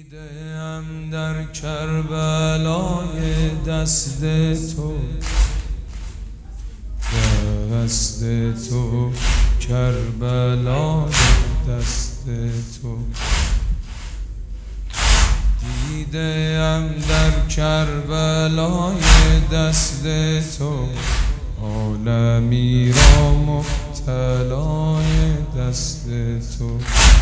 دیدم در کربلای دست تو، دست تو کربلای دست تو. دیدم در کربلای دست تو، عالمی را مبتلای دست تو.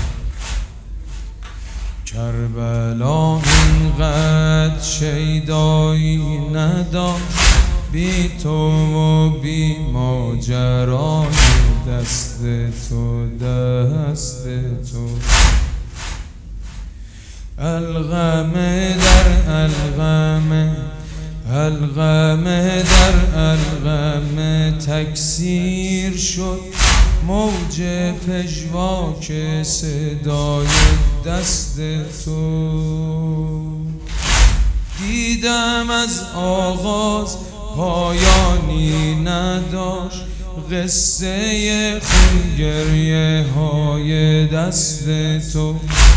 کربلا اینقدر شیدایی نداشت بی تو و بی ماجرای دست تو، دست تو. الغم در الغم، الغم در الغم تکثیر شد، موج پژواک صدای دست تو. دیدم از آغاز پایانی نداشت قصه خون گریه های دست تو.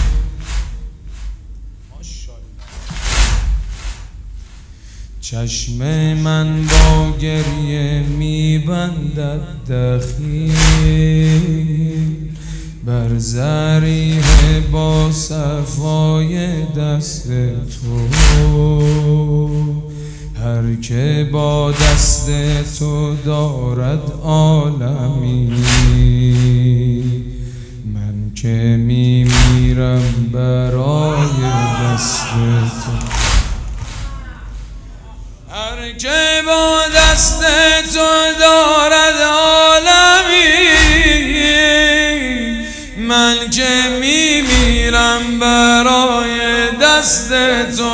چشم من با گریه میبندد دخیل بر ضریح با صفای دست تو. هر که با دست تو دارد عالمی، من که میمیرم برای دست تو. هر که با دست تو دارد عالمی، من که میمیرم برای دست تو.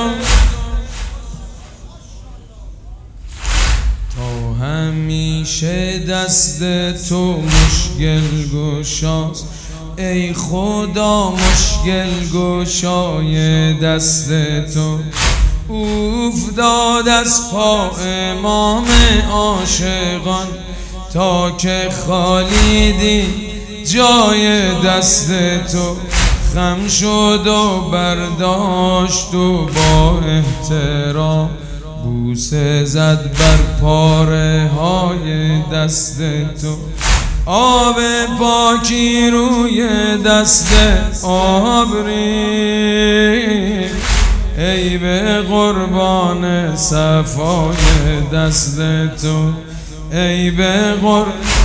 تا همیشه دست تو مشکل گشاست، ای خدا مشکل گشای دست تو. افتاد از پا امام عاشقان تا که خالی دید جای دست تو. خم شد و برداشت و با احترام بوسه زد بر پاره های دست تو. آب پاکی روی دست آبری، ای به قربان صفای دست تو، ای به قربان